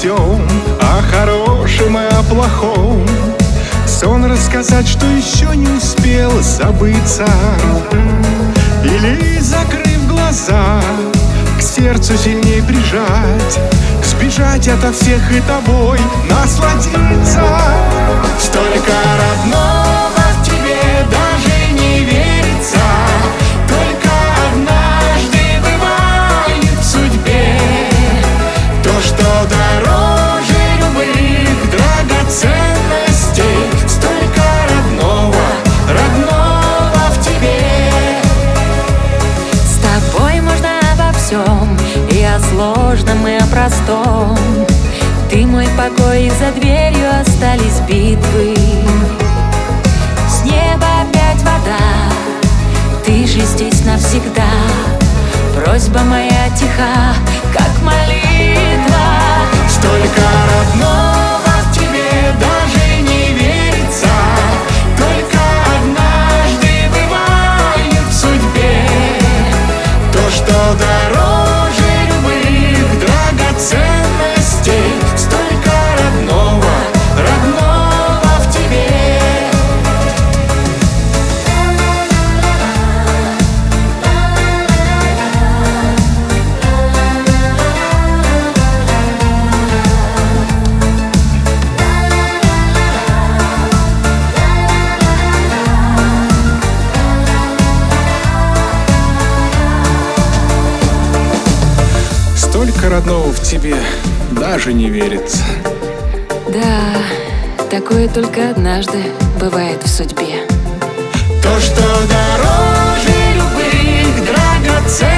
всем, о хорошем и о плохом. Сон рассказать, что еще не успел забыться. Или, закрыв глаза, к сердцу сильнее прижать, сбежать ото всех и тобой насладиться. Столько родного в тебе даже не верится. Только однажды бывает в судьбе то, что дороже любых драгоценностей. Столько родного, родного в тебе. С тобой можно обо всем, и о сложном, и о простом. Ты мой покой, и за дверью остались битвы. С неба опять вода, ты же здесь навсегда. Просьба моя тиха, как молитва. Столько родного в тебе даже не верится. Только однажды бывает в судьбе то, что дороже любых драгоценностей. Столько родного, родного в тебе. Столько родного в тебе даже не верится. Да, такое только однажды бывает в судьбе. То, что дороже любых драгоценностей.